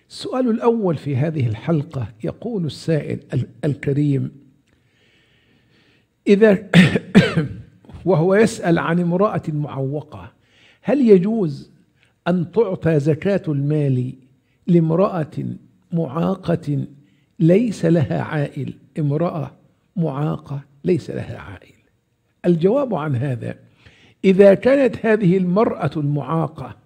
السؤال الأول في هذه الحلقة يقول السائل الكريم: إذا وهو يسأل عن امرأة معوقة، هل يجوز أن تعطى زكاة المال لامرأة معاقة ليس لها عائل؟ امرأة معاقة ليس لها عائل. الجواب عن هذا: إذا كانت هذه المرأة المعاقة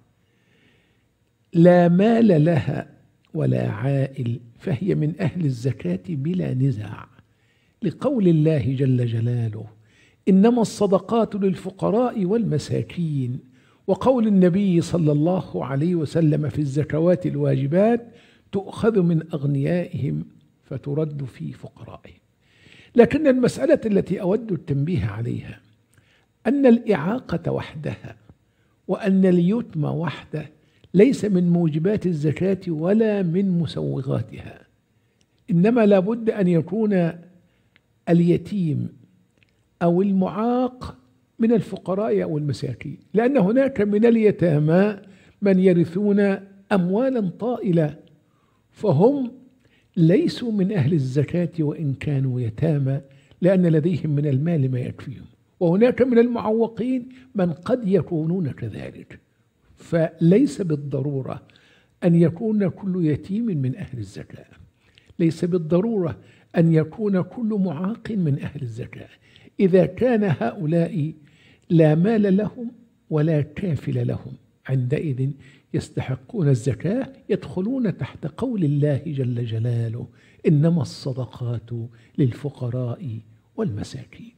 لا مال لها ولا عائل فهي من أهل الزكاة بلا نزاع، لقول الله جل جلاله: إنما الصدقات للفقراء والمساكين، وقول النبي صلى الله عليه وسلم في الزكوات الواجبات: تؤخذ من أغنيائهم فترد في فقرائهم. لكن المسألة التي أود التنبيه عليها أن الإعاقة وحدها وأن اليتم وحده ليس من موجبات الزكاة ولا من مسوغاتها، إنما لابد أن يكون اليتيم أو المعاق من الفقراء أو المساكين، لأن هناك من اليتامى من يرثون أموالا طائلة فهم ليسوا من أهل الزكاة وإن كانوا يتامى، لأن لديهم من المال ما يكفيهم، وهناك من المعوقين من قد يكونون كذلك، فليس بالضرورة أن يكون كل يتيم من أهل الزكاة، ليس بالضرورة أن يكون كل معاق من أهل الزكاة. إذا كان هؤلاء لا مال لهم ولا كافل لهم عندئذ يستحقون الزكاة، يدخلون تحت قول الله جل جلاله: إنما الصدقات للفقراء والمساكين.